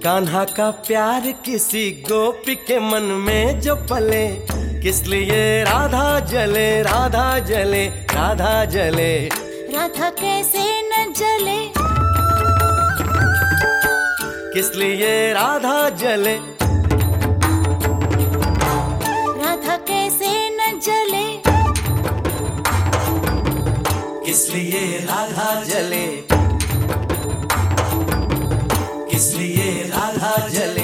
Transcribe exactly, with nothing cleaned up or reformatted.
कान्हा का प्यार किसी गोपी के मन में जो पले, किस लिए राधा जले राधा जले राधा जले। राधा कैसे न जले, किस लिए राधा जले, राधा कैसे न जले, किस लिए राधा जले, किस लिए राधा जले।